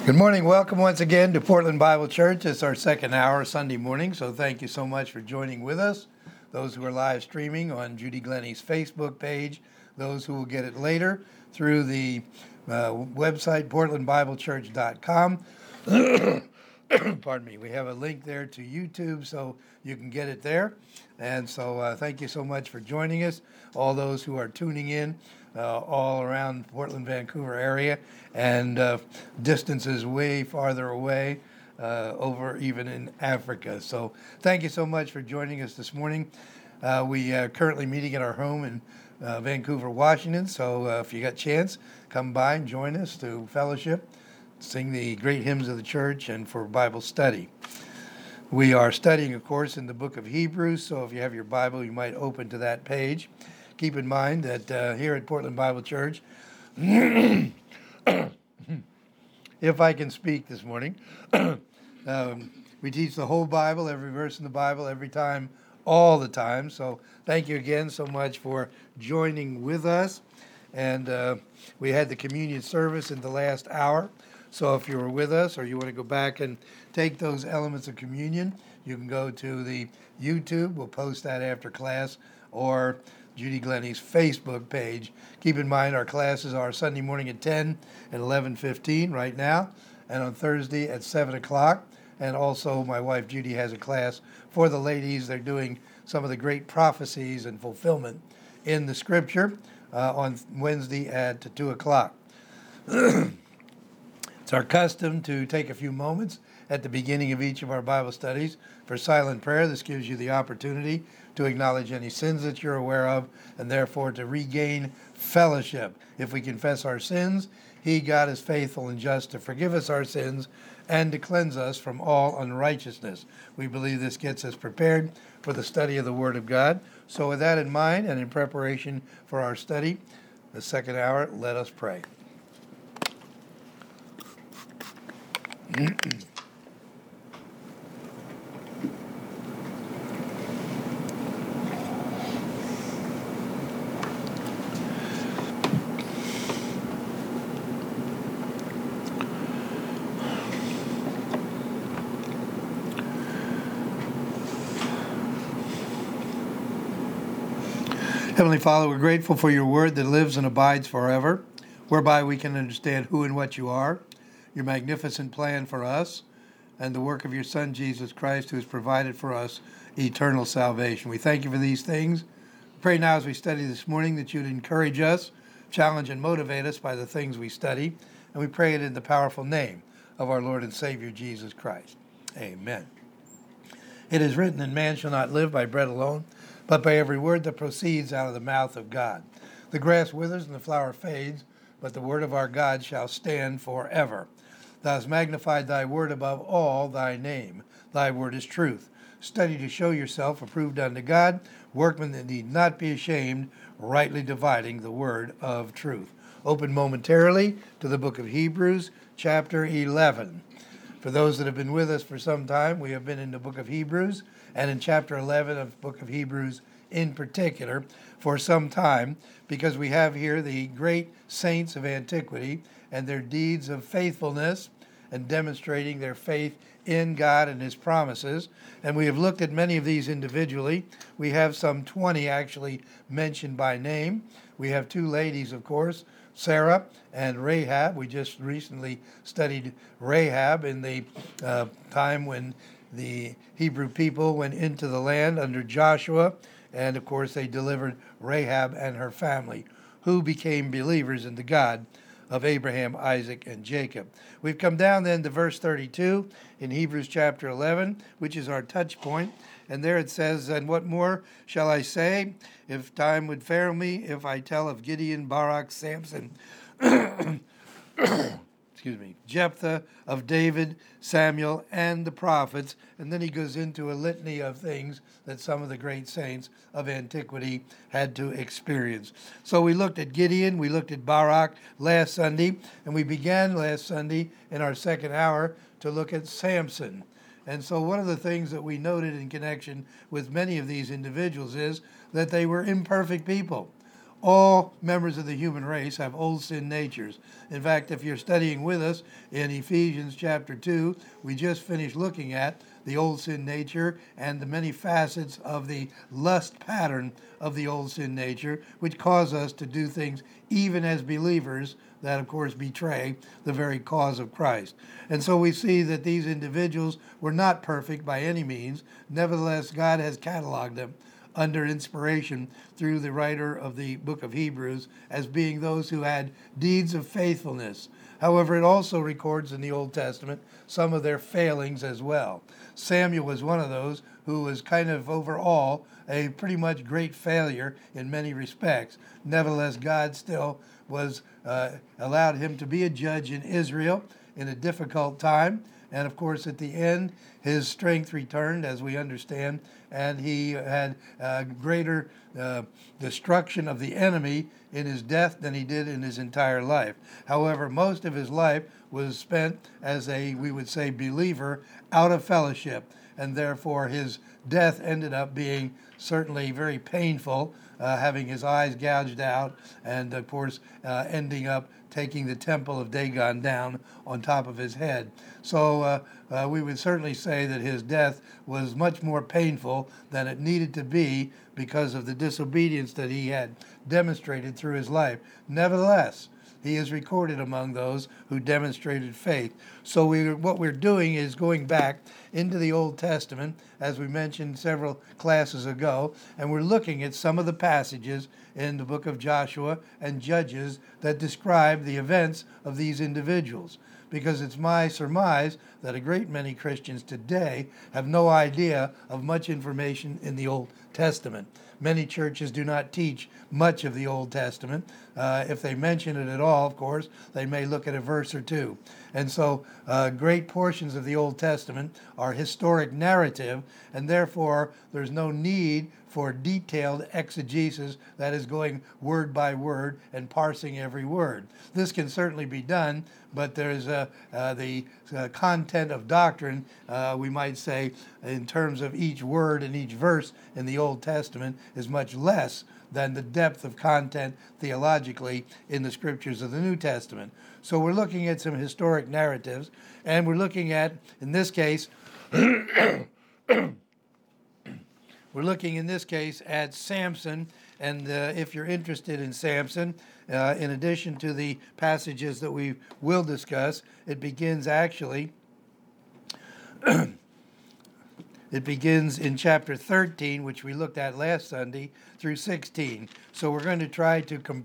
Good morning. Welcome once again to Portland Bible Church. It's our second hour Sunday morning, so thank you so much for joining with us. Those who are live streaming on Judy Glennie's Facebook page, those who will get it later through the website portlandbiblechurch.com. Pardon me. We have a link there to YouTube, so you can get it there. And so thank you so much for joining us, all those who are tuning in all around Portland, Vancouver area, and distances way farther away, over even in Africa. So thank you so much for joining us this morning. We are currently meeting at our home in Vancouver, Washington. So if you got a chance, come by and join us to fellowship, sing the great hymns of the church, and for Bible study. We are studying, of course, in the book of Hebrews, so if you have your Bible, you might open to that page. Keep in mind that here at Portland Bible Church, if I can speak this morning, we teach the whole Bible, every verse in the Bible, every time, all the time. So thank you again so much for joining with us. And we had the communion service in the last hour. So if you were with us or you want to go back and take those elements of communion, you can go to the YouTube. We'll post that after class, or Judy Glennie's Facebook page. Keep in mind our classes are Sunday morning at 10 and 11:15 right now, and on Thursday at 7 o'clock. And also my wife Judy has a class for the ladies. They're doing some of the great prophecies and fulfillment in the scripture on Wednesday at 2 o'clock. It's our custom to take a few moments at the beginning of each of our Bible studies for silent prayer. This gives you the opportunity to acknowledge any sins that you're aware of, and therefore to regain fellowship. If we confess our sins, He, God, is faithful and just to forgive us our sins and to cleanse us from all unrighteousness. We believe this gets us prepared for the study of the Word of God. So with that in mind, and in preparation for our study, the second hour, let us pray. Heavenly Father, we're grateful for your word that lives and abides forever, whereby we can understand who and what you are, your magnificent plan for us, and the work of your Son, Jesus Christ, who has provided for us eternal salvation. We thank you for these things. We pray now as we study this morning that you'd encourage us, challenge and motivate us by the things we study, and we pray it in the powerful name of our Lord and Savior, Jesus Christ. Amen. It is written, and man shall not live by bread alone, but by every word that proceeds out of the mouth of God. The grass withers and the flower fades, but the word of our God shall stand forever. Thou hast magnified thy word above all thy name. Thy word is truth. Study to show yourself approved unto God, workmen that need not be ashamed, rightly dividing the word of truth. Open momentarily to the book of Hebrews, chapter 11. For those that have been with us for some time, we have been in the book of Hebrews, and in chapter 11 of the book of Hebrews in particular, for some time, because we have here the great saints of antiquity and their deeds of faithfulness and demonstrating their faith in God and His promises. And we have looked at many of these individually. We have some 20 actually mentioned by name. We have two ladies, of course, Sarah and Rahab. We just recently studied Rahab in the time when the Hebrew people went into the land under Joshua, and of course they delivered Rahab and her family, who became believers in the God of Abraham, Isaac, and Jacob. We've come down then to verse 32 in Hebrews chapter 11, which is our touch point. And there it says, "And what more shall I say, if time would fail me, if I tell of Gideon, Barak, Samson, Jephthah, of David, Samuel, and the prophets." And then he goes into a litany of things that some of the great saints of antiquity had to experience. So we looked at Gideon, we looked at Barak last Sunday, and we began last Sunday in our second hour to look at Samson. And so one of the things that we noted in connection with many of these individuals is that they were imperfect people. All members of the human race have old sin natures. In fact, if you're studying with us in Ephesians chapter 2, we just finished looking at the old sin nature and the many facets of the lust pattern of the old sin nature, which cause us to do things even as believers that, of course, betray the very cause of Christ. And so we see that these individuals were not perfect by any means. Nevertheless, God has cataloged them under inspiration through the writer of the book of Hebrews as being those who had deeds of faithfulness. However, it also records in the Old Testament some of their failings as well. Samuel was one of those who was kind of overall a pretty much great failure in many respects. Nevertheless, God still was allowed him to be a judge in Israel in a difficult time. And of course, at the end, his strength returned, as we understand, and he had greater destruction of the enemy in his death than he did in his entire life. However, most of his life was spent as a, we would say, believer out of fellowship, and therefore his death ended up being certainly very painful, having his eyes gouged out, and of course ending up taking the temple of Dagon down on top of his head. So we would certainly say that his death was much more painful than it needed to be because of the disobedience that he had demonstrated through his life. Nevertheless, he is recorded among those who demonstrated faith. So what we're doing is going back into the Old Testament, as we mentioned several classes ago, and we're looking at some of the passages in the book of Joshua and Judges that describe the events of these individuals. Because it's my surmise that a great many Christians today have no idea of much information in the Old Testament. Many churches do not teach much of the Old Testament. If they mention it at all, of course, they may look at a verse or two. And so great portions of the Old Testament are historic narrative, and therefore there's no need for detailed exegesis, that is going word by word and parsing every word. This can certainly be done, but there's the content of doctrine, we might say, in terms of each word and each verse in the Old Testament is much less than the depth of content theologically in the scriptures of the New Testament. So we're looking at some historic narratives, and we're looking at, in this case, at Samson, and if you're interested in Samson, in addition to the passages that we will discuss, it begins in chapter 13, which we looked at last Sunday, through 16. So we're going to try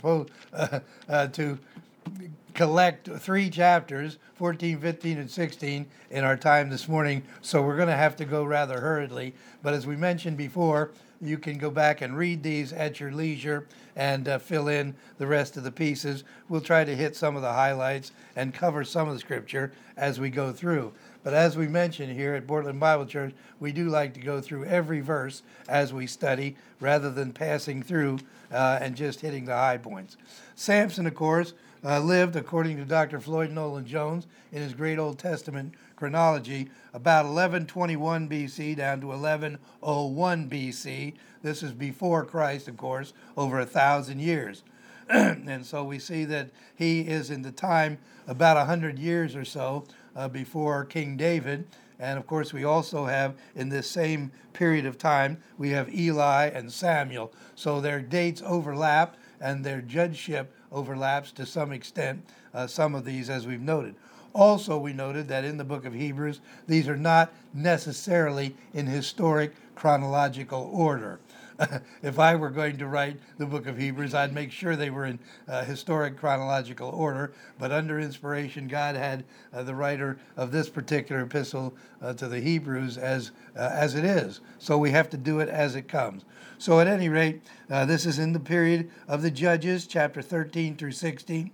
to collect 3 chapters, 14, 15, and 16, in our time this morning. So we're going to have to go rather hurriedly. But as we mentioned before, you can go back and read these at your leisure and fill in the rest of the pieces. We'll try to hit some of the highlights and cover some of the scripture as we go through. But as we mentioned here at Portland Bible Church, we do like to go through every verse as we study rather than passing through and just hitting the high points. Samson, of course, lived, according to Dr. Floyd Nolan Jones, in his great Old Testament chronology, about 1121 BC down to 1101 BC. This is before Christ, of course, over 1,000 years. And so we see that he is in the time about 100 years or so before King David. And of course, we also have, in this same period of time, we have Eli and Samuel. So their dates overlap and their judgeship overlaps to some extent, some of these, as we've noted. Also, we noted that in the book of Hebrews, these are not necessarily in historic chronological order. If I were going to write the book of Hebrews, I'd make sure they were in historic chronological order, but under inspiration, God had the writer of this particular epistle to the Hebrews as it is. So we have to do it as it comes. So at any rate, this is in the period of the Judges, chapter 13 through 16.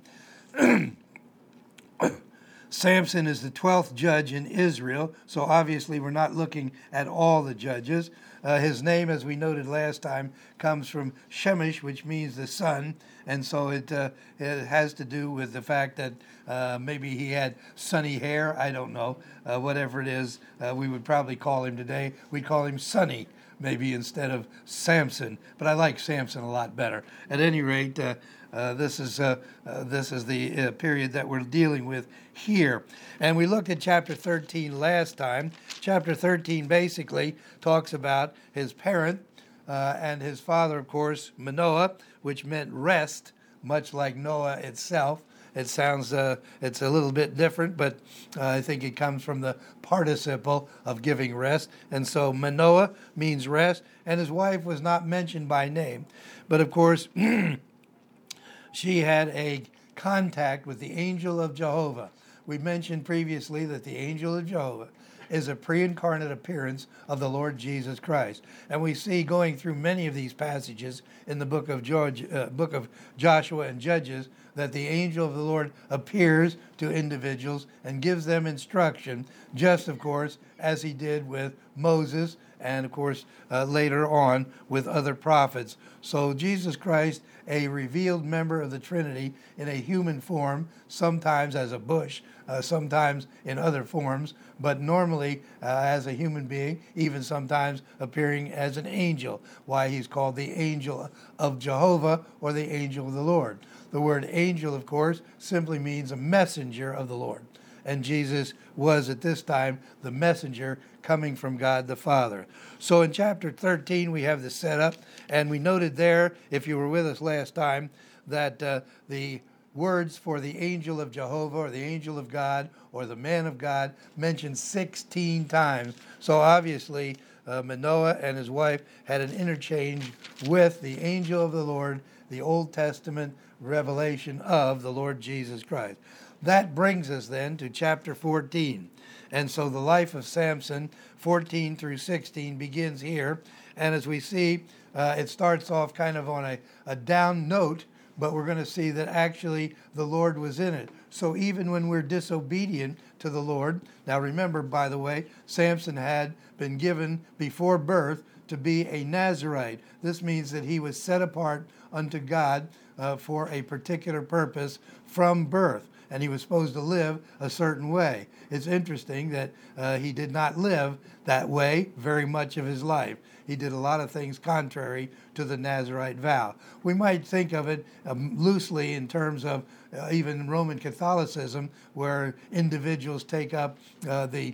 Samson is the 12th judge in Israel, so obviously we're not looking at all the judges. His name, as we noted last time, comes from Shemesh, which means the sun, and so it has to do with the fact that maybe he had sunny hair. I don't know. Whatever it is, we would probably call him today. We'd call him Sunny. maybe instead of Samson, but I like Samson a lot better. At any rate, this is the period that we're dealing with here. And we looked at chapter 13 last time. Chapter 13 basically talks about his parent and his father, of course, Manoah, which meant rest, much like Noah itself. It sounds, it's a little bit different, but I think it comes from the participle of giving rest. And so Manoah means rest, and his wife was not mentioned by name. But of course, she had a contact with the angel of Jehovah. We mentioned previously that the angel of Jehovah is a pre-incarnate appearance of the Lord Jesus Christ. And we see going through many of these passages in the book of Joshua and Judges that the angel of the Lord appears to individuals and gives them instruction, just, of course, as he did with Moses and, of course, later on with other prophets. So Jesus Christ, a revealed member of the Trinity in a human form, sometimes as a bush, sometimes in other forms, but normally as a human being, even sometimes appearing as an angel. Why he's called the angel of Jehovah or the angel of the Lord. The word angel, of course, simply means a messenger of the Lord. And Jesus was at this time the messenger coming from God the Father. So in chapter 13, we have the setup, and we noted there, if you were with us last time, that the words for the angel of Jehovah or the angel of God or the man of God mentioned 16 times. So obviously, Manoah and his wife had an interchange with the angel of the Lord, the Old Testament revelation of the Lord Jesus Christ. That brings us then to chapter 14. And so the life of Samson, 14 through 16, begins here. And as we see, it starts off kind of on a down note, but we're going to see that actually the Lord was in it. So even when we're disobedient to the Lord, now remember, by the way, Samson had been given before birth to be a Nazirite. This means that he was set apart unto God for a particular purpose from birth, and he was supposed to live a certain way. It's interesting that he did not live that way very much of his life. He did a lot of things contrary to the Nazirite vow. We might think of it loosely in terms of even Roman Catholicism, where individuals take up the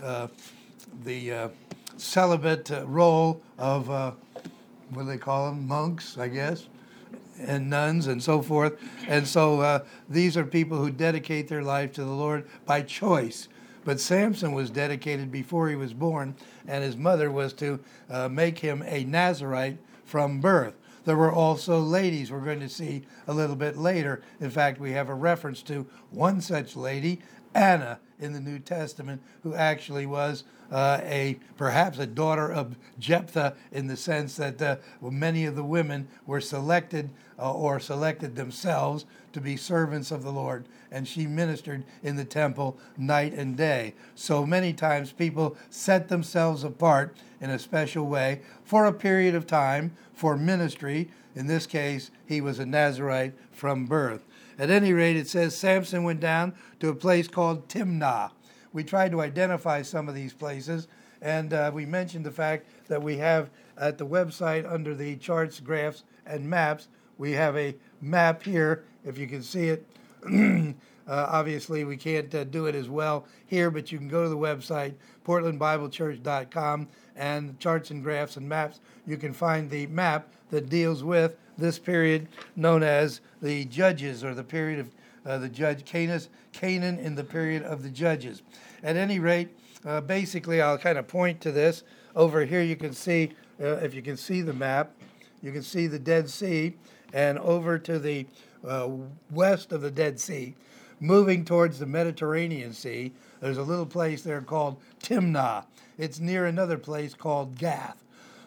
celibate role of, what do they call them, monks, I guess, and nuns and so forth. And so these are people who dedicate their life to the Lord by choice. But Samson was dedicated before he was born, and his mother was to make him a Nazirite from birth. There were also ladies we're going to see a little bit later. In fact, we have a reference to one such lady, Anna, in the New Testament, who actually was perhaps a daughter of Jephthah, in the sense that many of the women were selected or selected themselves to be servants of the Lord, and she ministered in the temple night and day. So many times people set themselves apart in a special way for a period of time for ministry. In this case, he was a Nazirite from birth. At any rate, it says Samson went down to a place called Timnah. We tried to identify some of these places, and we mentioned the fact that we have at the website under the charts, graphs, and maps, we have a map here, if you can see it. Obviously, we can't do it as well here, but you can go to the website, portlandbiblechurch.com, and charts and graphs and maps. You can find the map that deals with this period known as the Judges, or the period of the judge Canaan in the period of the Judges. At any rate, basically, I'll kind of point to this. Over here you can see, if you can see the map, you can see the Dead Sea, and over to the west of the Dead Sea, moving towards the Mediterranean Sea, there's a little place there called Timnah. It's near another place called Gath.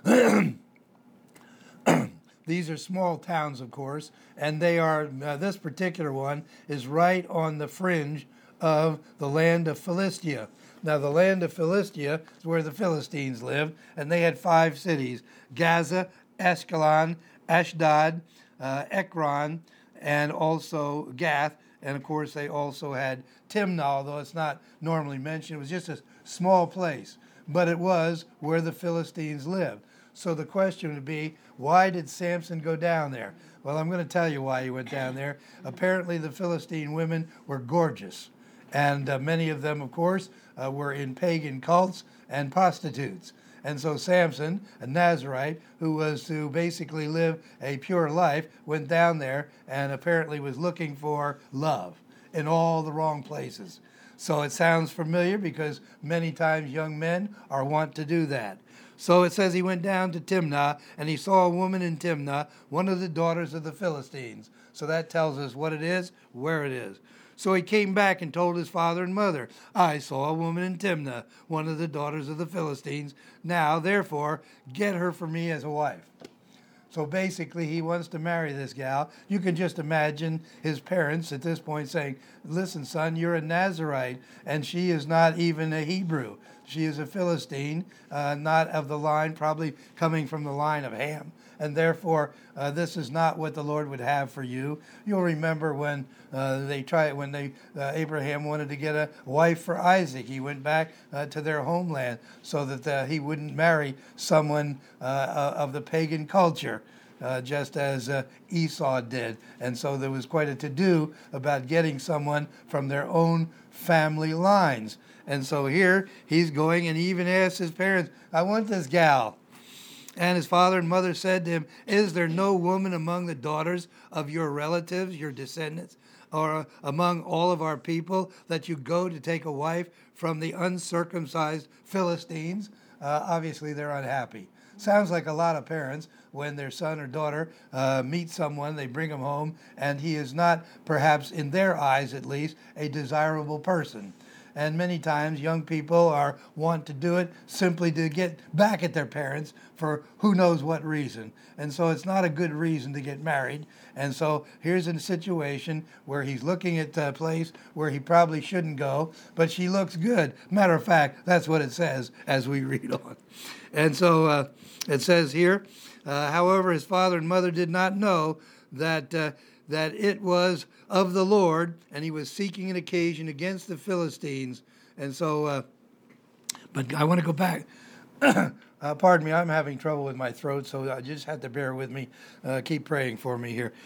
These are small towns, of course, and they are, this particular one is right on the fringe of the land of Philistia. Now, the land of Philistia is where the Philistines lived, and they had 5 cities: Gaza, Ashkelon, Ashdod, Ekron, and also Gath. And, of course, they also had Timnah, although it's not normally mentioned. It was just a small place, but it was where the Philistines lived. So the question would be, why did Samson go down there? Well, I'm going to tell you why he went down there. Apparently, the Philistine women were gorgeous. And many of them, of course, were in pagan cults and prostitutes. And so Samson, a Nazarite, who was to basically live a pure life, went down there and apparently was looking for love in all the wrong places. So it sounds familiar because many times young men are wont to do that. So it says he went down to Timnah, and he saw a woman in Timnah, one of the daughters of the Philistines. So that tells us what it is, where it is. So he came back and told his father and mother, I saw a woman in Timnah, one of the daughters of the Philistines. Now, therefore, get her for me as a wife. So basically, he wants to marry this gal. You can just imagine his parents at this point saying, listen, son, you're a Nazarite, and she is not even a Hebrew. She is a Philistine, not of the line, probably coming from the line of Ham. And therefore, this is not what the Lord would have for you. You'll remember when Abraham wanted to get a wife for Isaac. He went back to their homeland so that he wouldn't marry someone of the pagan culture. Just as Esau did. And so there was quite a to-do about getting someone from their own family lines. And so here he's going, and he even asked his parents, I want this gal. And his father and mother said to him, is there no woman among the daughters of your relatives, your descendants, or among all of our people, that you go to take a wife from the uncircumcised Philistines? Obviously, they're unhappy. Sounds like a lot of parents, when their son or daughter meets someone, they bring him home, and he is not, perhaps in their eyes at least, a desirable person. And many times young people want to do it simply to get back at their parents for who knows what reason. And so it's not a good reason to get married. And so here's a situation where he's looking at a place where he probably shouldn't go, but she looks good. Matter of fact, that's what it says as we read on. And so it says here, however, his father and mother did not know that it was of the Lord, and he was seeking an occasion against the Philistines. And so, but I want to go back. Pardon me, I'm having trouble with my throat, so I just had to bear with me. Keep praying for me here.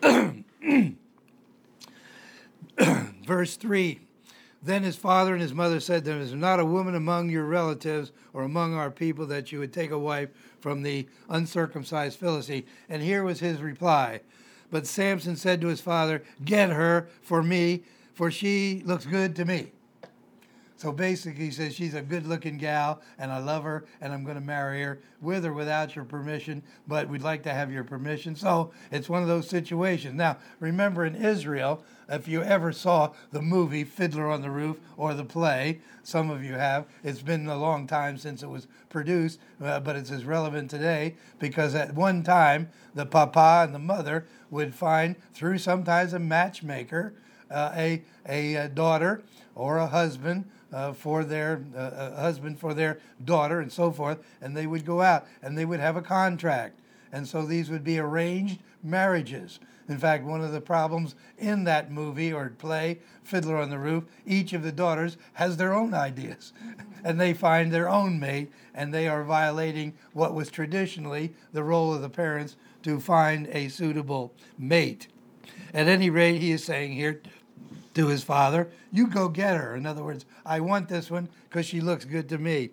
Verse 3. Then his father and his mother said to him, is there not a woman among your relatives or among our people that you would take a wife from the uncircumcised Philistine? And here was his reply. But Samson said to his father, get her for me, for she looks good to me. So basically he says, she's a good-looking gal, and I love her, and I'm going to marry her with or without your permission, but we'd like to have your permission. So it's one of those situations. Now, remember in Israel, if you ever saw the movie Fiddler on the Roof or the play, some of you have, it's been a long time since it was produced, but it's as relevant today because at one time, the papa and the mother would find, through sometimes a matchmaker, a daughter or a husband for their daughter and so forth, and they would go out and they would have a contract. And so these would be arranged marriages. In fact, one of the problems in that movie or play, Fiddler on the Roof, each of the daughters has their own ideas. And they find their own mate, and they are violating what was traditionally the role of the parents to find a suitable mate. At any rate, he is saying here to his father, you go get her. In other words, I want this one because she looks good to me.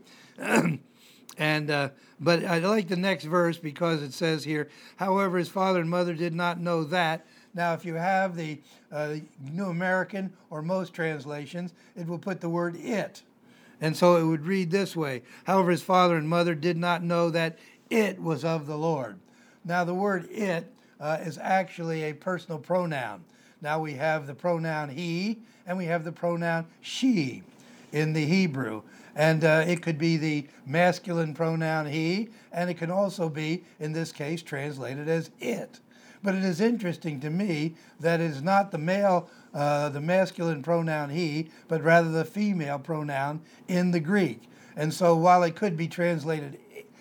But I like the next verse because it says here, however, his father and mother did not know that. Now, if you have the New American or most translations, it will put the word it. And so it would read this way, however, his father and mother did not know that it was of the Lord. Now, the word it is actually a personal pronoun. Now we have the pronoun he and we have the pronoun she in the Hebrew. And it could be the masculine pronoun he, and it can also be, in this case, translated as it. But it is interesting to me that it is not the masculine pronoun he, but rather the female pronoun in the Greek. And so while it could be translated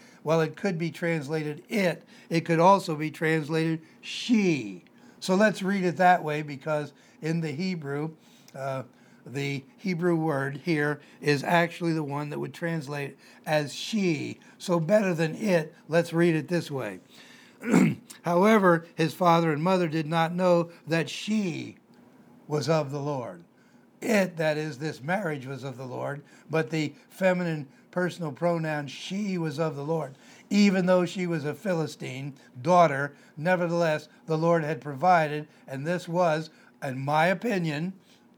it, it could also be translated she. So let's read it that way because in the Hebrew, the Hebrew word here is actually the one that would translate as she. So better than it, let's read it this way. However, his father and mother did not know that she was of the Lord. It, that is, this marriage was of the Lord, but the feminine personal pronoun she was of the Lord. Even though she was a Philistine daughter, nevertheless, the Lord had provided, and this was, in my opinion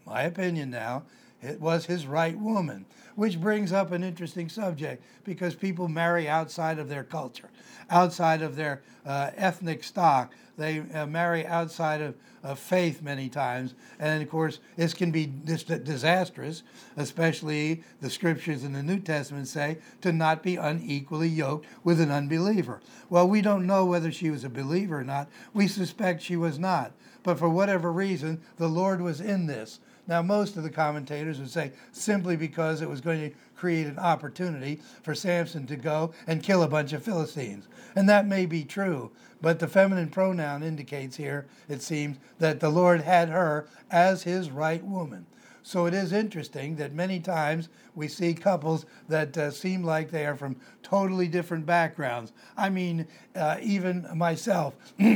now, it was his right woman, which brings up an interesting subject because people marry outside of their culture, outside of their ethnic stock. They marry outside of faith many times. And of course, this can be disastrous, especially the scriptures in the New Testament say to not be unequally yoked with an unbeliever. Well, we don't know whether she was a believer or not. We suspect she was not. But for whatever reason, the Lord was in this. Now, most of the commentators would say simply because it was going to create an opportunity for Samson to go and kill a bunch of Philistines. And that may be true, but the feminine pronoun indicates here, it seems, that the Lord had her as his right woman. So it is interesting that many times we see couples that seem like they are from totally different backgrounds. I mean, even myself,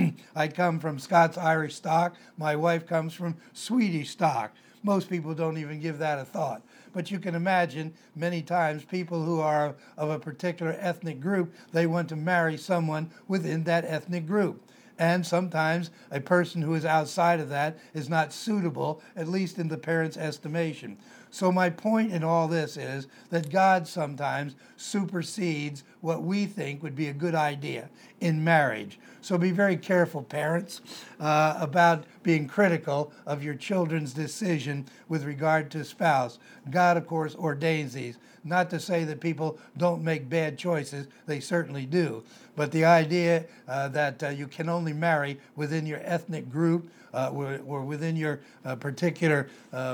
I come from Scots-Irish stock. My wife comes from Swedish stock. Most people don't even give that a thought. But you can imagine many times people who are of a particular ethnic group, they want to marry someone within that ethnic group. And sometimes a person who is outside of that is not suitable, at least in the parent's estimation. So my point in all this is that God sometimes supersedes what we think would be a good idea in marriage. So be very careful, parents, about being critical of your children's decision with regard to spouse. God, of course, ordains these. Not to say that people don't make bad choices. They certainly do. But the idea that you can only marry within your ethnic group or within your particular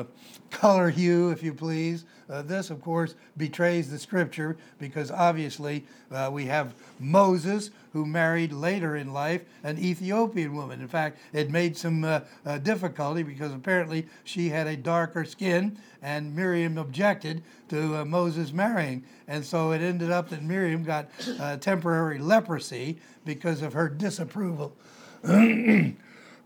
color hue, if you please, this, of course, betrays the scripture because obviously we have Moses, who married later in life an Ethiopian woman. In fact, it made some difficulty because apparently she had a darker skin, and Miriam objected to Moses marrying. And so it ended up that Miriam got temporary leprosy because of her disapproval. Pardon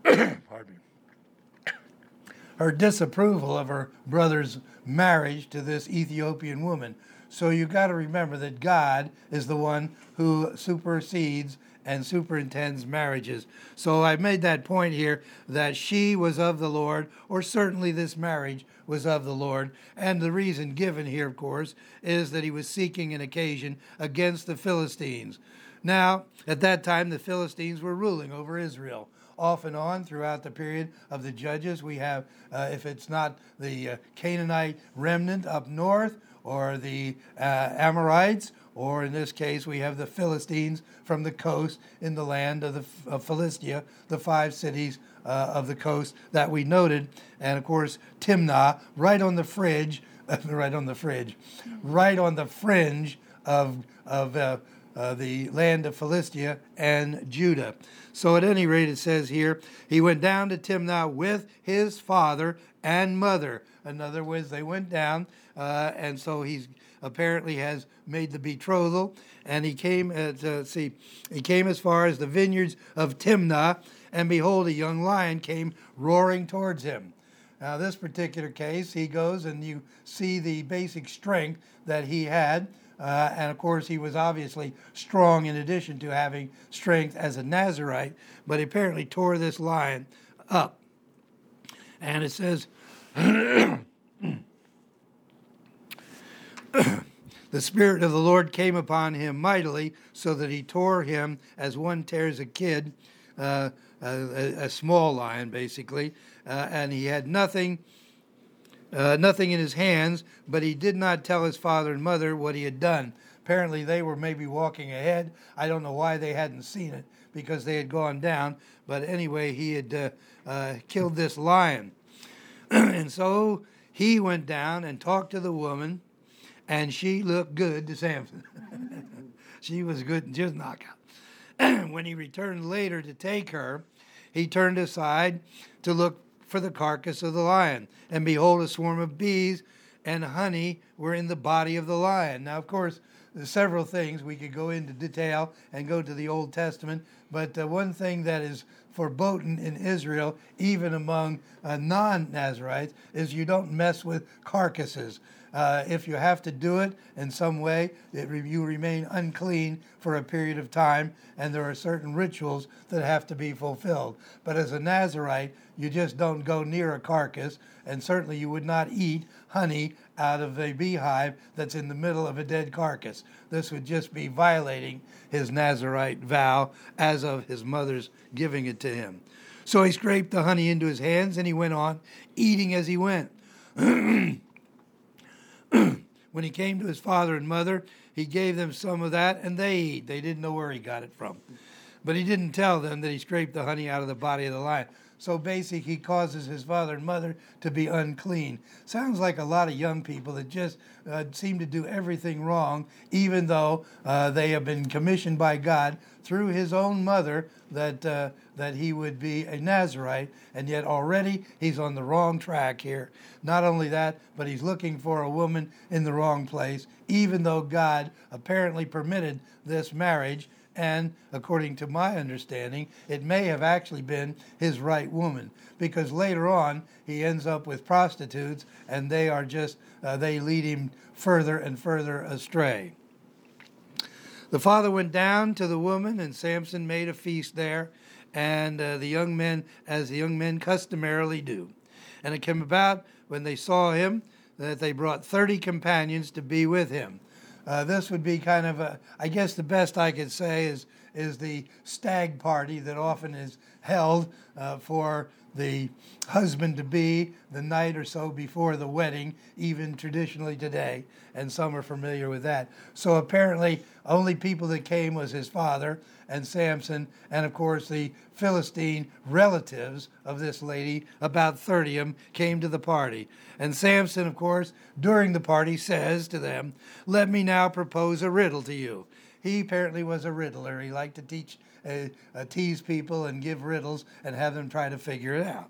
me. Her disapproval of her brother's marriage to this Ethiopian woman. So you got to remember that God is the one who supersedes and superintends marriages. So I made that point here that she was of the Lord, or certainly this marriage was of the Lord. And the reason given here, of course, is that he was seeking an occasion against the Philistines. Now, at that time, the Philistines were ruling over Israel. Off and on throughout the period of the Judges, we have, if it's not the Canaanite remnant up north, or the Amorites, or in this case, we have the Philistines from the coast in the land of Philistia, the 5 cities of the coast that we noted. And of course, Timnah, right on the fringe of the land of Philistia and Judah. So at any rate, it says here, he went down to Timnah with his father and mother. In other words, they went down, and so he's apparently has made the betrothal, and he came as far as the vineyards of Timnah, and behold, a young lion came roaring towards him. Now, this particular case, he goes and you see the basic strength that he had. And of course, he was obviously strong in addition to having strength as a Nazirite, but he apparently tore this lion up. And it says, the Spirit of the Lord came upon him mightily, so that he tore him as one tears a kid, a small lion, basically, and he had nothing in his hands, but he did not tell his father and mother what he had done. Apparently, they were maybe walking ahead. I don't know why they hadn't seen it, because they had gone down. But anyway, he had killed this lion. And so he went down and talked to the woman, and she looked good to Samson. She was good, just knockout. When he returned later to take her, he turned aside to look for the carcass of the lion. And behold, a swarm of bees and honey were in the body of the lion. Now, of course, there's several things we could go into detail and go to the Old Testament, but one thing that is verboten in Israel, even among non-Nazarites, is you don't mess with carcasses. If you have to do it in some way, you remain unclean for a period of time, and there are certain rituals that have to be fulfilled. But as a Nazarite, you just don't go near a carcass, and certainly you would not eat honey out of a beehive that's in the middle of a dead carcass. This would just be violating his Nazarite vow as of his mother's giving it to him. So he scraped the honey into his hands, and he went on eating as he went. When he came to his father and mother, he gave them some of that, and they ate. They didn't know where he got it from. But he didn't tell them that he scraped the honey out of the body of the lion. So basically, he causes his father and mother to be unclean. Sounds like a lot of young people that just seem to do everything wrong, even though they have been commissioned by God through his own mother that he would be a Nazarite, and yet already he's on the wrong track here. Not only that, but he's looking for a woman in the wrong place, even though God apparently permitted this marriage. And according to my understanding, it may have actually been his right woman, because later on he ends up with prostitutes, and they are just, they lead him further and further astray. The father went down to the woman, and Samson made a feast there, and the young men, as the young men customarily do. And it came about when they saw him that they brought 30 companions to be with him. This would be kind of I guess the best I could say is the stag party that often is held for the husband-to-be the night or so before the wedding, even traditionally today, and some are familiar with that. So apparently, only people that came was his father and Samson, and of course the Philistine relatives of this lady, about 30 of them, came to the party. And Samson, of course, during the party says to them, "Let me now propose a riddle to you." He apparently was a riddler. He liked to tease people and give riddles and have them try to figure it out.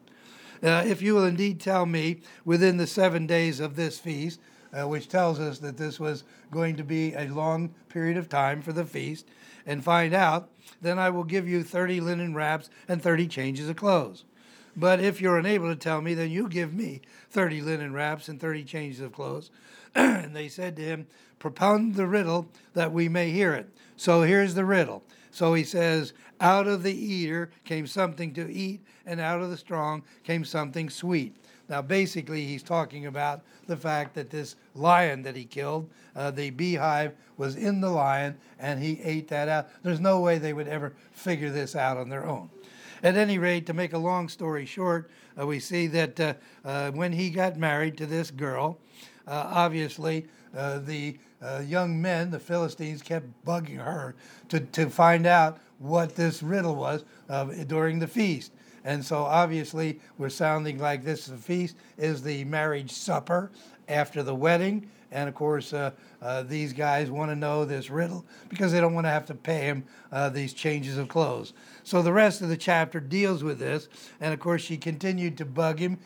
If you will indeed tell me within the 7 days of this feast, which tells us that this was going to be a long period of time for the feast, and find out, then I will give you 30 linen wraps and 30 changes of clothes. But if you're unable to tell me, then you give me 30 linen wraps and 30 changes of clothes. And they said to him, "Propound the riddle that we may hear it." So here's the riddle. So he says, "Out of the eater came something to eat, and out of the strong came something sweet." Now, basically, he's talking about the fact that this lion that he killed, the beehive was in the lion, and he ate that out. There's no way they would ever figure this out on their own. At any rate, to make a long story short, we see that when he got married to this girl, obviously the young men, the Philistines, kept bugging her to find out what this riddle was during the feast. And so obviously we're sounding like this feast is the marriage supper after the wedding. And of course, these guys want to know this riddle because they don't want to have to pay him these changes of clothes. So the rest of the chapter deals with this. And of course, she continued to bug him,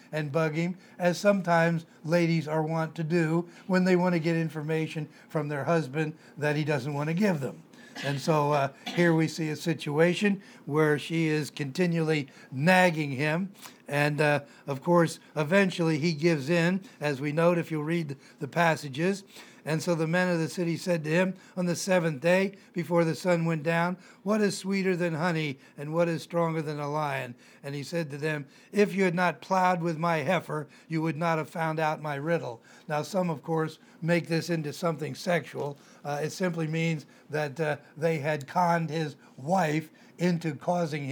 as sometimes ladies are wont to do when they want to get information from their husband that he doesn't want to give them. And so here we see a situation where she is continually nagging him. And, of course, eventually he gives in, as we note if you'll read the passages. And so the men of the city said to him on the 7th day, before the sun went down, "What is sweeter than honey, and what is stronger than a lion?" And he said to them, "If you had not plowed with my heifer, you would not have found out my riddle." Now, some, of course, make this into something sexual. It simply means that they had conned his wife into causing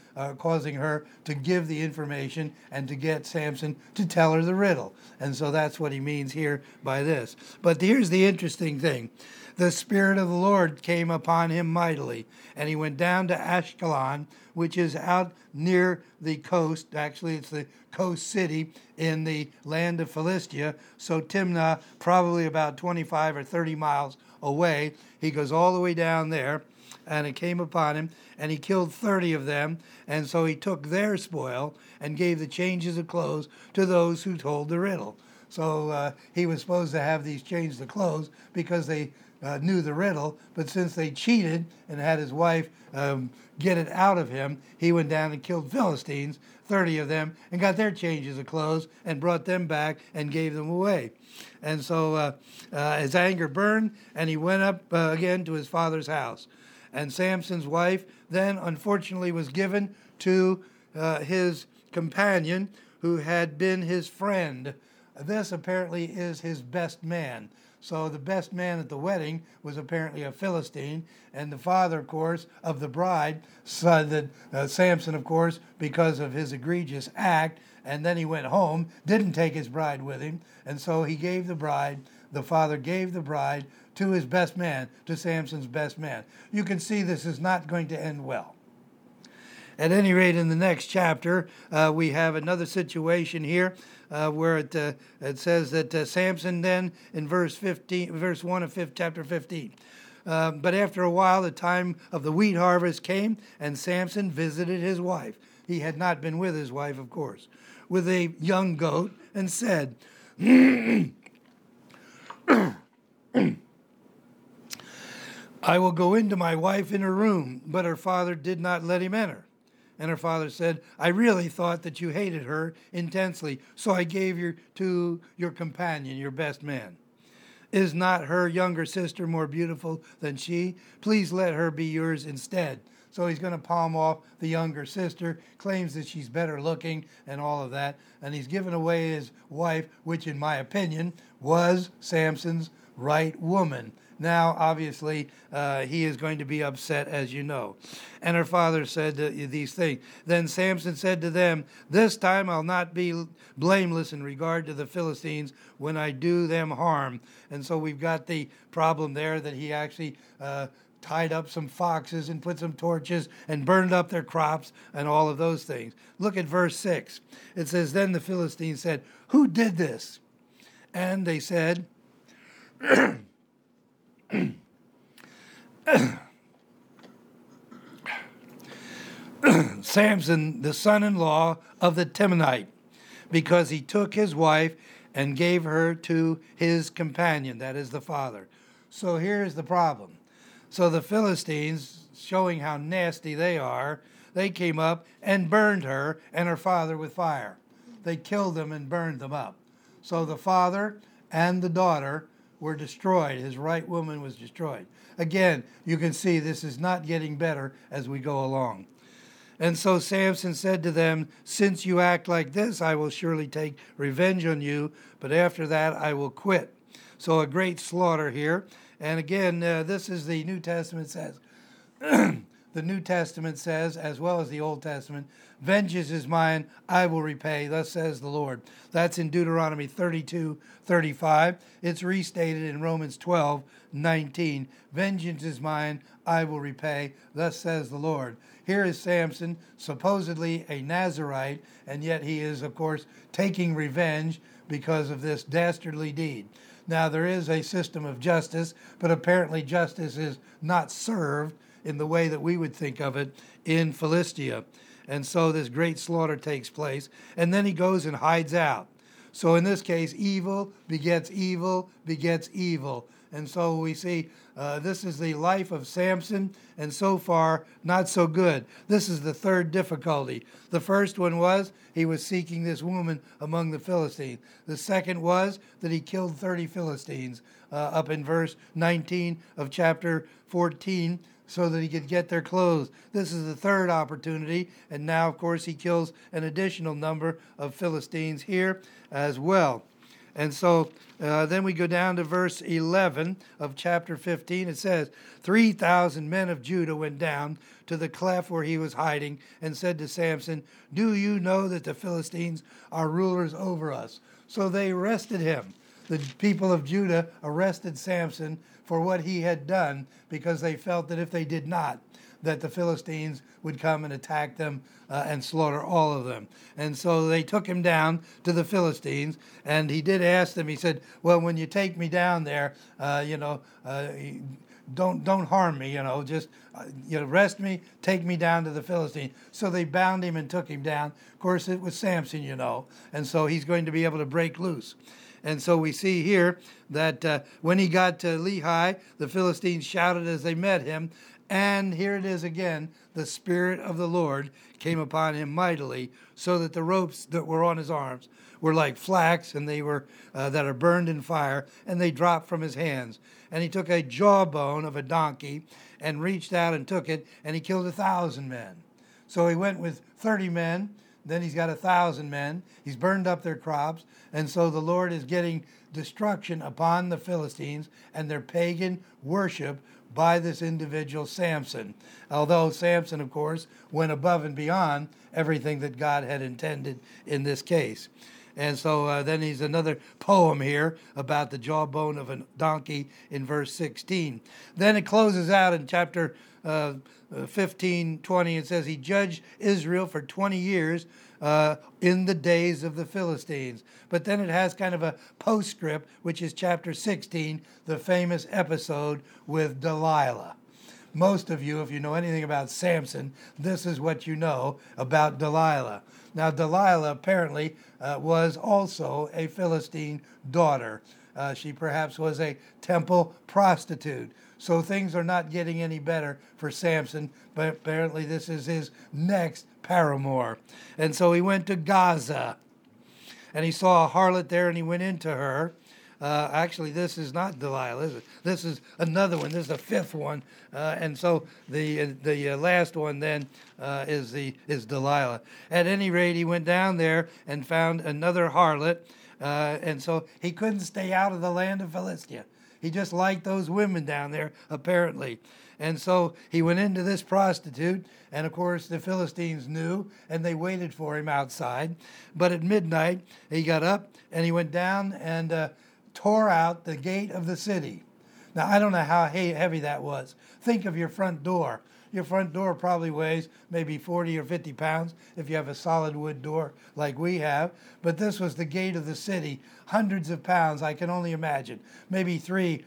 her to give the information and to get Samson to tell her the riddle. And so that's what he means here by this. But here's the interesting thing. The Spirit of the Lord came upon him mightily, and he went down to Ashkelon, which is out near the coast. Actually, it's the coast city in the land of Philistia. So Timnah, probably about 25 or 30 miles away. He goes all the way down there. and it came upon him, and he killed 30 of them. And so he took their spoil and gave the changes of clothes to those who told the riddle. So he was supposed to have these changes of clothes because they knew the riddle, but since they cheated and had his wife get it out of him, he went down and killed Philistines, 30 of them, and got their changes of clothes and brought them back and gave them away. And so his anger burned, and he went up again to his father's house. And Samson's wife then, unfortunately, was given to his companion who had been his friend. This apparently is his best man. So the best man at the wedding was apparently a Philistine, and the father, of course, of the bride said that Samson, of course, because of his egregious act, and then he went home, didn't take his bride with him, and so he gave the father gave the bride to his best man, to Samson's best man. You can see this is not going to end well. At any rate, in the next chapter, we have another situation here where it says that Samson then, in verse 1 of chapter 15, but after a while, the time of the wheat harvest came, and Samson visited his wife. He had not been with his wife, of course, with a young goat, and said, I will go into my wife in her room. But her father did not let him enter. And her father said, I really thought that you hated her intensely, so I gave her to your companion, your best man. Is not her younger sister more beautiful than she? Please let her be yours instead. So he's going to palm off the younger sister, claims that she's better looking and all of that. And he's given away his wife, which in my opinion was Samson's right woman. Now, obviously, he is going to be upset, as you know. And her father said these things. Then Samson said to them, this time I'll not be blameless in regard to the Philistines when I do them harm. And so we've got the problem there that he actually tied up some foxes and put some torches and burned up their crops and all of those things. Look at verse 6. It says, then the Philistines said, who did this? And they said, Samson, the son-in-law of the Temanite, because he took his wife and gave her to his companion, that is the father. So here's the problem. So the Philistines, showing how nasty they are, they came up and burned her and her father with fire. They killed them and burned them up. So the father and the daughter were destroyed. His right woman was destroyed. Again, you can see this is not getting better as we go along. And so Samson said to them, since you act like this, I will surely take revenge on you, but after that I will quit. So a great slaughter here. And again, this is the New Testament says. The New Testament says, as well as the Old Testament, vengeance is mine, I will repay, thus says the Lord. That's in Deuteronomy 32:35. It's restated in Romans 12:19. Vengeance is mine, I will repay, thus says the Lord. Here is Samson, supposedly a Nazirite, and yet he is, of course, taking revenge because of this dastardly deed. Now, there is a system of justice, but apparently justice is not served in the way that we would think of it in Philistia. And so this great slaughter takes place, and then he goes and hides out. So in this case, evil begets evil begets evil. And so we see this is the life of Samson, and so far, not so good. This is the third difficulty. The first one was he was seeking this woman among the Philistines. The second was that he killed 30 Philistines up in verse 19 of chapter 14, so that he could get their clothes. This is the third opportunity, and now, of course, he kills an additional number of Philistines here as well. And so then we go down to verse 11 of chapter 15. It says, 3,000 men of Judah went down to the cleft where he was hiding and said to Samson, do you know that the Philistines are rulers over us? So they arrested him. The people of Judah arrested Samson for what he had done because they felt that if they did not, that the Philistines would come and attack them and slaughter all of them. And so they took him down to the Philistines, and he did ask them, he said, well, when you take me down there, don't harm me, just arrest me, take me down to the Philistine. So they bound him and took him down. Of course, it was Samson, and so he's going to be able to break loose. And so we see here that when he got to Lehi, the Philistines shouted as they met him. And here it is again, the Spirit of the Lord came upon him mightily, so that the ropes that were on his arms were like flax, and they were that are burned in fire, and they dropped from his hands. And he took a jawbone of a donkey and reached out and took it, and he killed 1,000 men. So he went with 30 men. Then he's got 1,000 men. He's burned up their crops. And so the Lord is getting destruction upon the Philistines and their pagan worship by this individual Samson. Although Samson, of course, went above and beyond everything that God had intended in this case. And so then he's another poem here about the jawbone of a donkey in verse 16. Then it closes out in chapter 15:20. It says, he judged Israel for 20 years in the days of the Philistines. But then it has kind of a postscript, which is chapter 16, the famous episode with Delilah. Most of you, if you know anything about Samson, this is what you know about Delilah. Now, Delilah apparently was also a Philistine daughter. She perhaps was a temple prostitute. So things are not getting any better for Samson, but apparently this is his next paramour. And so he went to Gaza, and he saw a harlot there, and he went into her. Actually, this is not Delilah. This is another one. This is the fifth one, and so the last one then is Delilah. At any rate, he went down there and found another harlot, and so he couldn't stay out of the land of Philistia. He just liked those women down there, apparently. And so he went into this prostitute, and of course the Philistines knew, and they waited for him outside. But at midnight, he got up, and he went down and tore out the gate of the city. Now, I don't know how heavy that was. Think of your front door. Your front door probably weighs maybe 40 or 50 pounds if you have a solid wood door like we have. But this was the gate of the city, hundreds of pounds, I can only imagine, maybe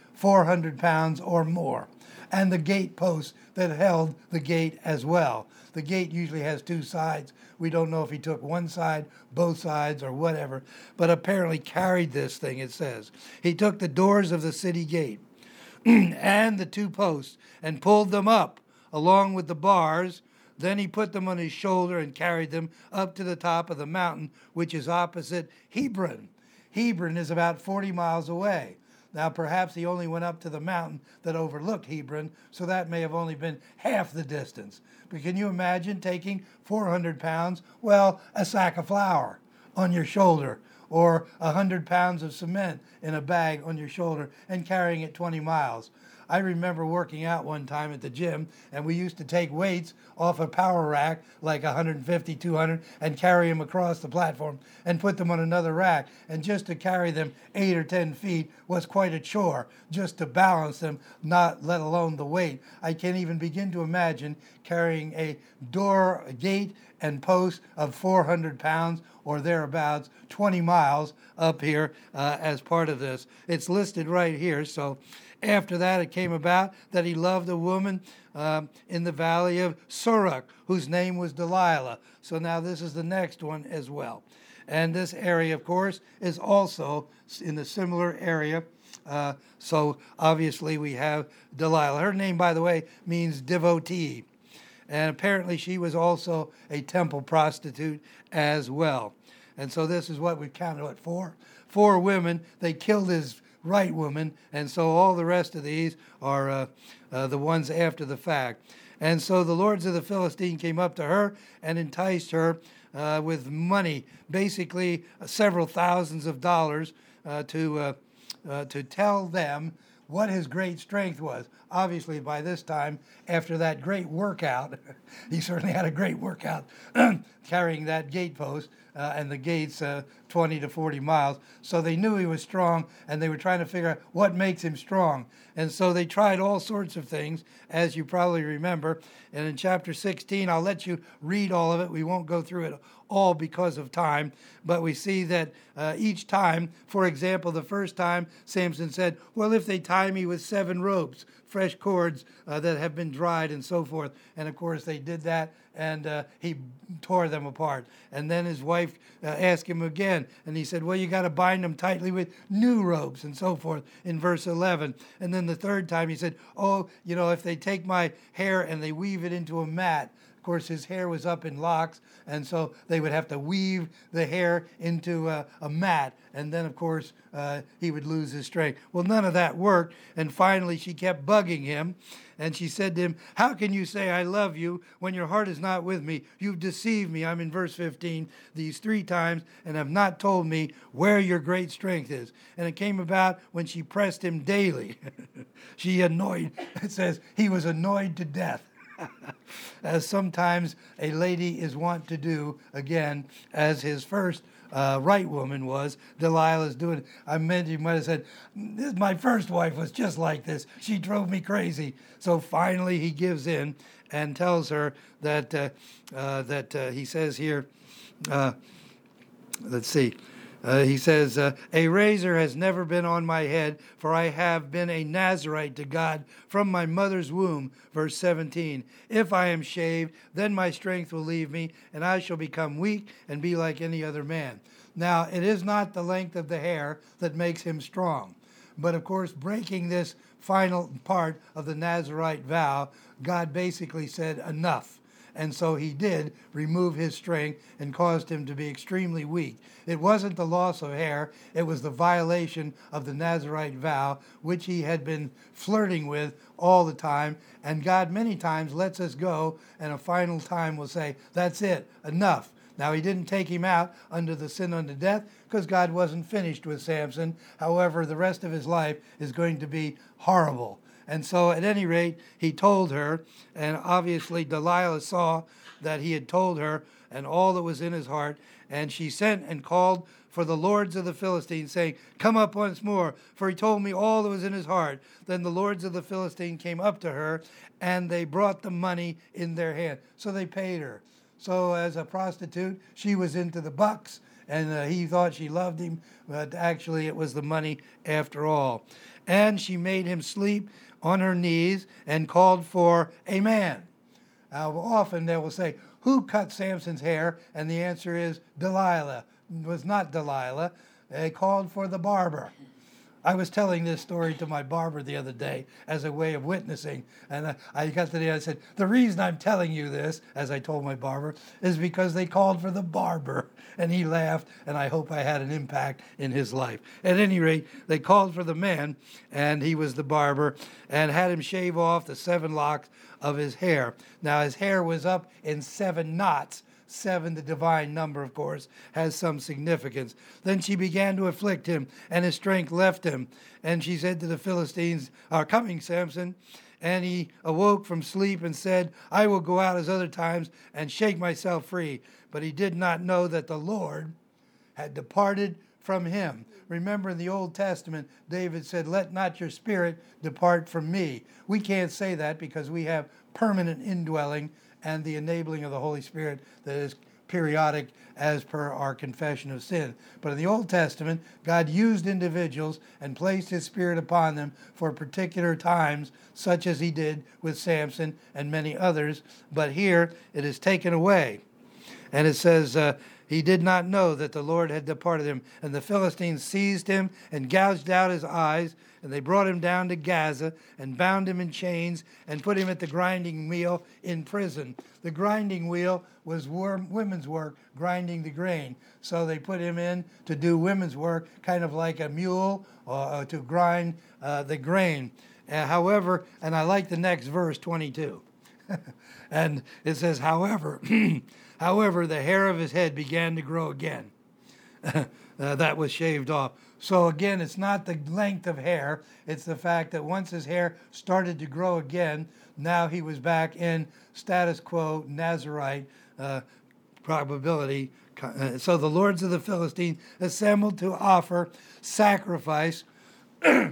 400 pounds or more. And the gate posts that held the gate as well. The gate usually has two sides. We don't know if he took one side, both sides, or whatever, but apparently carried this thing, it says. He took the doors of the city gate and the two posts and pulled them up along with the bars. Then he put them on his shoulder and carried them up to the top of the mountain, which is opposite Hebron. Hebron is about 40 miles away. Now, perhaps he only went up to the mountain that overlooked Hebron, so that may have only been half the distance. But can you imagine taking 400 pounds, well, a sack of flour on your shoulder, or 100 pounds of cement in a bag on your shoulder and carrying it 20 miles? I remember working out one time at the gym, and we used to take weights off a power rack, like 150, 200, and carry them across the platform and put them on another rack. And just to carry them 8 or 10 feet was quite a chore, just to balance them, not let alone the weight. I can't even begin to imagine carrying a door, a gate, and post of 400 pounds or thereabouts, 20 miles up here as part of this. It's listed right here, so after that, it came about that he loved a woman in the valley of Sorek, whose name was Delilah. So now this is the next one as well. And this area, of course, is also in a similar area. So obviously we have Delilah. Her name, by the way, means devotee. And apparently she was also a temple prostitute as well. And so this is what we counted, what, four women. They killed his right woman, and so all the rest of these are the ones after the fact. And so the lords of the Philistine came up to her and enticed her with money, basically several thousands of dollars, to tell them what his great strength was. Obviously, by this time, after that great workout, he certainly had a great workout carrying that gate post and the gates 20 to 40 miles. So they knew he was strong, and they were trying to figure out what makes him strong. And so they tried all sorts of things, as you probably remember. And in chapter 16, I'll let you read all of it. We won't go through it all because of time. But we see that each time, for example, the first time, Samson said, well, if they tie tie me with 7 ropes, fresh cords that have been dried and so forth. And of course they did that, and he tore them apart. And then his wife asked him again, and he said, well, you got to bind them tightly with new ropes and so forth in verse 11. And then the third time he said, oh, if they take my hair and they weave it into a mat. Of course, his hair was up in locks, and so they would have to weave the hair into a mat, and then, of course, he would lose his strength. Well, none of that worked, and finally she kept bugging him, and she said to him, how can you say I love you when your heart is not with me? You've deceived me, I'm in verse 15, these 3 times, and have not told me where your great strength is. And it came about when she pressed him daily. It says, he was annoyed to death. As sometimes a lady is wont to do, again, as his first right woman was. Delilah's doing. I meant you might have said, my first wife was just like this. She drove me crazy. So finally he gives in and tells her that he says here, let's see. He says, a razor has never been on my head, for I have been a Nazarite to God from my mother's womb. Verse 17, if I am shaved, then my strength will leave me, and I shall become weak and be like any other man. Now, it is not the length of the hair that makes him strong. But of course, breaking this final part of the Nazarite vow, God basically said enough. And so he did remove his strength and caused him to be extremely weak. It wasn't the loss of hair, it was the violation of the Nazarite vow, which he had been flirting with all the time. And God many times lets us go, and a final time will say, that's it, enough. Now, he didn't take him out under the sin unto death because God wasn't finished with Samson. However, the rest of his life is going to be horrible. And so, at any rate, he told her, and obviously Delilah saw that he had told her and all that was in his heart, and she sent and called for the lords of the Philistines, saying, come up once more, for he told me all that was in his heart. Then the lords of the Philistines came up to her, and they brought the money in their hand. So they paid her. So as a prostitute, she was into the bucks, and he thought she loved him, but actually it was the money after all. And she made him sleep on her knees and called for a man. Now, often they will say, who cut Samson's hair? And the answer is Delilah. It was not Delilah. They called for the barber. I was telling this story to my barber the other day as a way of witnessing. And I got to the end, I said, the reason I'm telling you this, as I told my barber, is because they called for the barber. And he laughed, and I hope I had an impact in his life. At any rate, they called for the man, and he was the barber, and had him shave off the 7 locks of his hair. Now, his hair was up in 7 knots. 7, the divine number, of course, has some significance. Then she began to afflict him, and his strength left him. And she said to the Philistines, are coming, Samson. And he awoke from sleep and said, I will go out as other times and shake myself free. But he did not know that the Lord had departed from him. Remember, in the Old Testament, David said, let not your spirit depart from me. We can't say that because we have permanent indwelling and the enabling of the Holy Spirit that is periodic as per our confession of sin. But in the Old Testament, God used individuals and placed his Spirit upon them for particular times, such as he did with Samson and many others. But here it is taken away. And it says, he did not know that the Lord had departed him. And the Philistines seized him and gouged out his eyes. And they brought him down to Gaza and bound him in chains and put him at the grinding wheel in prison. The grinding wheel was women's work, grinding the grain. So they put him in to do women's work, kind of like a mule to grind the grain. However, and I like the next verse, 22. And it says, however, the hair of his head began to grow again. That was shaved off. So again, it's not the length of hair. It's the fact that once his hair started to grow again, now he was back in status quo Nazarite probability. So the lords of the Philistines assembled to offer sacrifice to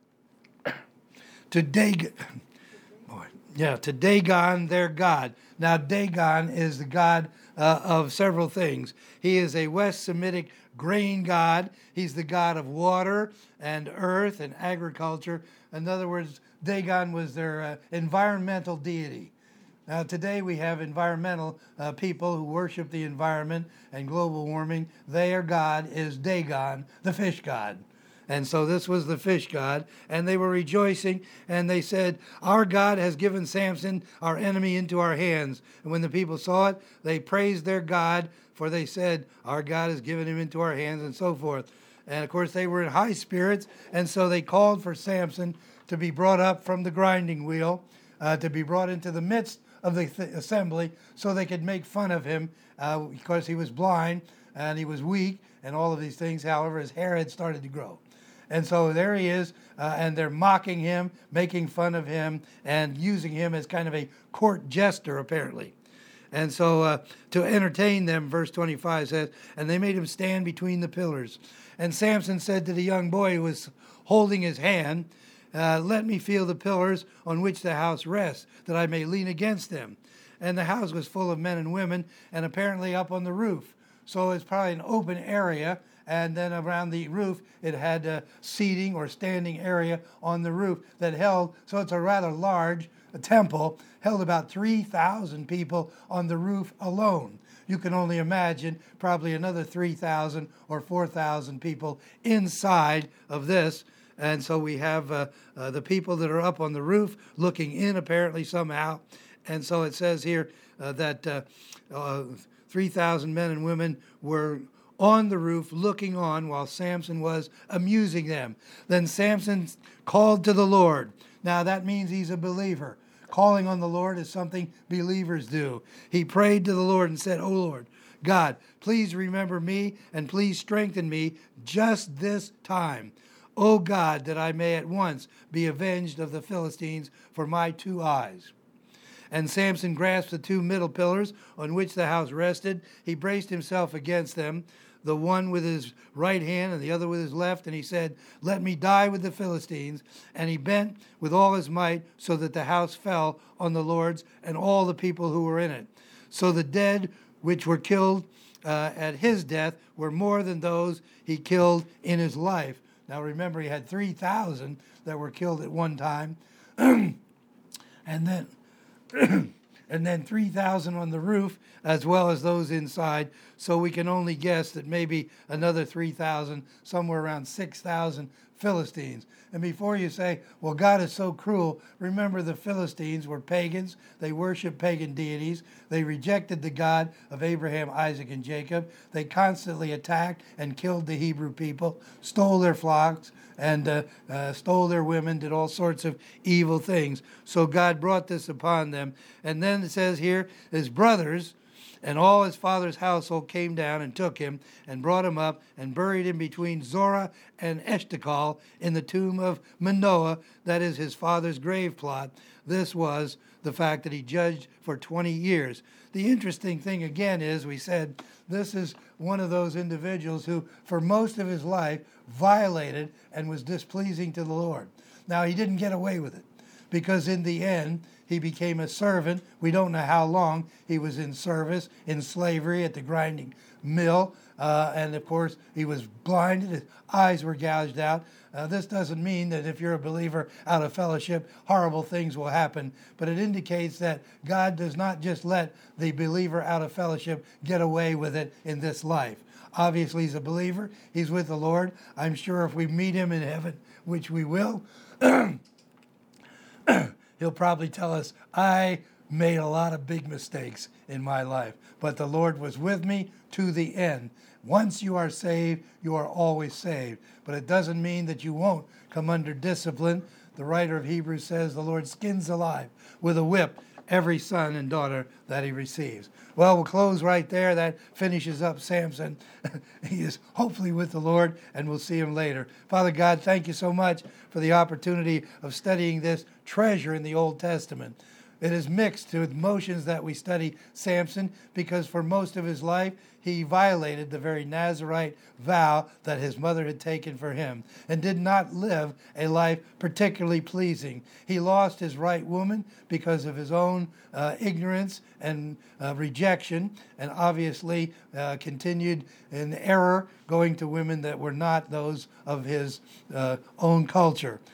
Dagon. To Dagon, their god. Now, Dagon is the god of several things. He is a West Semitic grain god. He's the god of water and earth and agriculture. In other words, Dagon was their environmental deity. Now, today we have environmental people who worship the environment and global warming. Their god is Dagon, the fish god. And so this was the fish god, and they were rejoicing, and they said, "Our God has given Samson, our enemy, into our hands." And when the people saw it, they praised their God, for they said, "Our God has given him into our hands," and so forth. And of course, they were in high spirits, and so they called for Samson to be brought up from the grinding wheel, to be brought into the midst of the assembly, so they could make fun of him because he was blind and he was weak and all of these things. However, his hair had started to grow. And so there he is, and they're mocking him, making fun of him, and using him as kind of a court jester, apparently. And so to entertain them, verse 25 says, "And they made him stand between the pillars. And Samson said to the young boy who was holding his hand, 'Let me feel the pillars on which the house rests, that I may lean against them.' And the house was full of men and women, and apparently up on the roof. So it's probably an open area, and then around the roof it had a seating or standing area on the roof that held, so it's a rather large temple, held about 3,000 people on the roof alone. You can only imagine probably another 3,000 or 4,000 people inside of this. And so we have the people that are up on the roof looking in apparently somehow. And so it says here that 3,000 men and women were on the roof looking on while Samson was amusing them. Then Samson called to the Lord. Now that means he's a believer. Calling on the Lord is something believers do. He prayed to the Lord and said, "O Lord, God, please remember me and please strengthen me just this time. O God, that I may at once be avenged of the Philistines for my 2 eyes." And Samson grasped the 2 middle pillars on which the house rested. He braced himself against them, the one with his right hand and the other with his left, and he said, "Let me die with the Philistines." And he bent with all his might so that the house fell on the lords and all the people who were in it. So the dead which were killed at his death were more than those he killed in his life. Now remember, he had 3,000 that were killed at one time, and then and then 3,000 on the roof, as well as those inside. So we can only guess that maybe another 3,000, somewhere around 6,000 Philistines. And before you say, well, God is so cruel, remember the Philistines were pagans. They worshiped pagan deities. They rejected the God of Abraham, Isaac, and Jacob. They constantly attacked and killed the Hebrew people, stole their flocks, and stole their women, did all sorts of evil things. So God brought this upon them. And then it says here, his brothers and all his father's household came down and took him and brought him up and buried him between Zorah and Eshtaol in the tomb of Manoah, that is his father's grave plot. This was the fact that he judged for 20 years. The interesting thing again is, we said, this is one of those individuals who, for most of his life, violated and was displeasing to the Lord. Now, he didn't get away with it, because in the end, he became a servant. We don't know how long he was in service, in slavery at the grinding mill. And of course, he was blinded. His eyes were gouged out. This doesn't mean that if you're a believer out of fellowship, horrible things will happen. But it indicates that God does not just let the believer out of fellowship get away with it in this life. Obviously, he's a believer. He's with the Lord. I'm sure if we meet him in heaven, which we will, he'll probably tell us, I made a lot of big mistakes in my life, but the Lord was with me to the end. Once you are saved, you are always saved. But it doesn't mean that you won't come under discipline. The writer of Hebrews says the Lord skins alive with a whip every son and daughter that he receives. Well, we'll close right there. That finishes up Samson. He is hopefully with the Lord, and we'll see him later. Father God, thank you so much for the opportunity of studying this treasure in the Old Testament. It is mixed with emotions that we study Samson, because for most of his life, he violated the very Nazirite vow that his mother had taken for him and did not live a life particularly pleasing. He lost his right woman because of his own ignorance and rejection, and obviously continued in error, going to women that were not those of his own culture.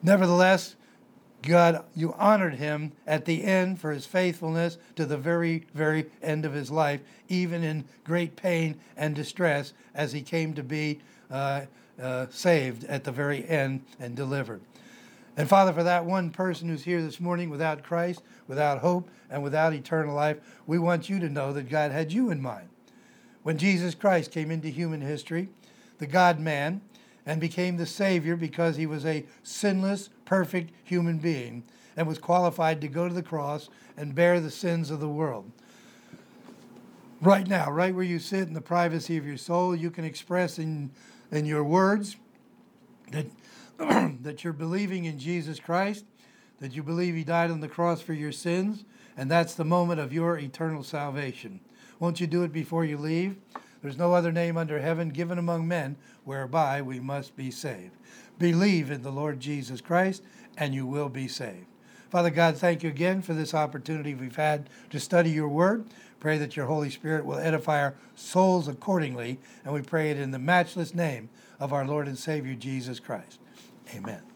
Nevertheless, God, you honored him at the end for his faithfulness to the very, very end of his life, even in great pain and distress, as he came to be saved at the very end and delivered. And Father, for that one person who's here this morning without Christ, without hope, and without eternal life, we want you to know that God had you in mind. When Jesus Christ came into human history, the God-man, and became the Savior because he was a sinless, perfect human being and was qualified to go to the cross and bear the sins of the world. Right now, right where you sit in the privacy of your soul, you can express in your words that, that you're believing in Jesus Christ, that you believe he died on the cross for your sins, and that's the moment of your eternal salvation. Won't you do it before you leave? There's no other name under heaven given among men whereby we must be saved. Believe in the Lord Jesus Christ, and you will be saved. Father God, thank you again for this opportunity we've had to study your word. Pray that your Holy Spirit will edify our souls accordingly, and we pray it in the matchless name of our Lord and Savior, Jesus Christ. Amen.